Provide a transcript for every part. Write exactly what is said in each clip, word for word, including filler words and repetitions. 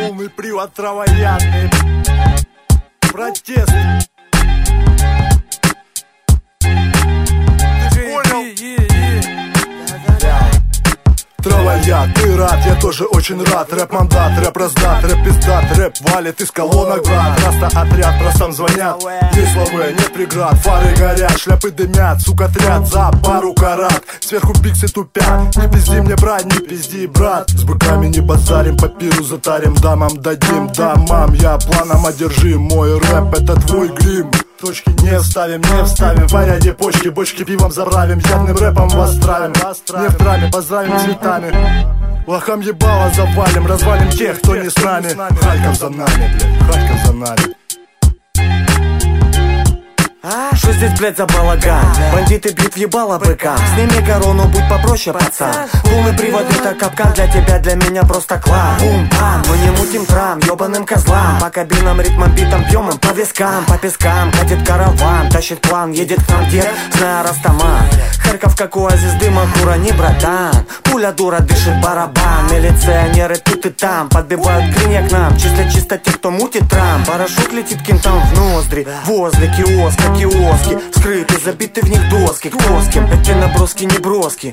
Полный привод травоядный. Протест. Травояд, ты рад, я тоже очень рад. Рэп мандат, рэп раздат, рэп пиздат. Рэп валит из колонок, брат. Раста отряд, простам звонят. Есть славы, нет преград, фары горят, шляпы дымят. Сука, отряд за пару карат. Сверху пиксы тупят. Не пизди мне, брат, не пизди, брат. С быками не базарим, папиру затарим. Дамам дадим, дамам я планом одержим. Мой рэп это твой грим. Точки не вставим, не вставим. В порядке почки, бочки пивом заправим. Явным рэпом вас травим. Не в драме, поздравим цветами. Лохам ебало завалим. Развалим тех, кто не с нами. Харьков за нами, блядь, Харьков за нами. Что здесь, блядь, за балаган? Бандиты бьют в ебало быка. Сними корону, будь попроще, пацан. Полный привод это капкан, для тебя, для меня просто клан. Бум-бам, мы не мутим трам, ебаным козлам. По кабинам, ритмом, битам, пьем им по вискам. По пескам, катит караван, тащит план. Едет к нам дед, зная Растаман. Харьков как оазис дыма, кура не братан. Пуля дура, дышит барабан. Милиционеры тут и там подбивают клинья к нам. Чисто чисто те, кто мутит трам. Парашют летит кем-то в ноздри. Возле киоска, киоски скрыты, забиты в них доски. Кто с кем? Эти наброски не броски.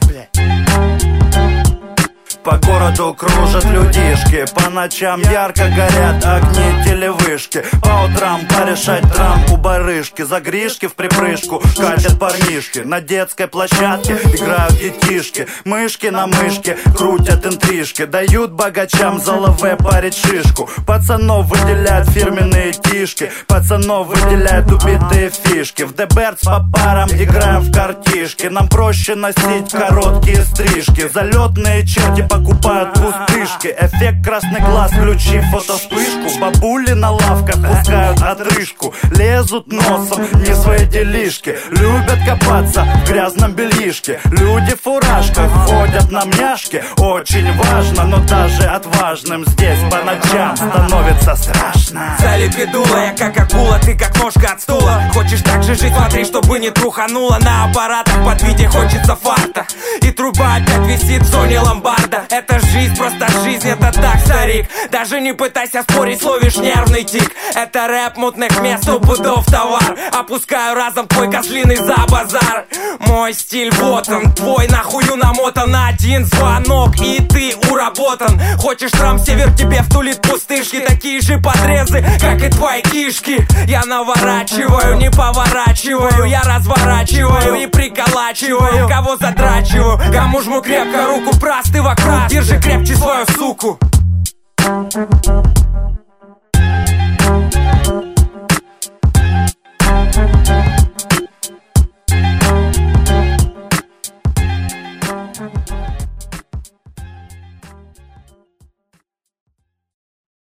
По городу кружат людишки, по ночам ярко горят огни телевышки. По утрам порешать драм у барышки. За гришки в припрыжку катят парнишки. На детской площадке играют детишки. Мышки на мышке крутят интрижки. Дают богачам за лаве парить шишку. Пацанов выделяют фирменные тишки. Пацанов выделяют убитые фишки. В ДБР с парам играем в картишки. Нам проще носить короткие стрижки. Залетные черти покупают пустышки. Эффект красный глаз, ключи, фотовспышку. Бабули на лавках пускают отрыжку. Лезут носом не свои делишки. Любят копаться в грязном бельишке. Люди в фуражках ходят на мняшке. Очень важно, но даже отважным здесь по ночам становится страшно. Залипидула, я как акула, ты как ножка от стула. Хочешь так же жить, смотри, чтобы не трухануло. На аппаратах под виде хочется фарта. И труба опять висит в зоне ломбарда. Это жизнь, просто жизнь, это так, старик. Даже не пытайся спорить, словишь нервный тик. Это рэп мутных мест, сто пудов товар. Опускаю разом твой козлиный за базар. Мой стиль вот он, твой нахую намотан. На один звонок и ты уработан. Хочешь трам север, тебе втулит пустышки. Такие же подрезы, как и твои кишки. Я наворачиваю, не поворачиваю. Я разворачиваю и приколачиваю. Кого затрачиваю, кому жму крепко руку. Просты вокруг, держи крепче свою суку.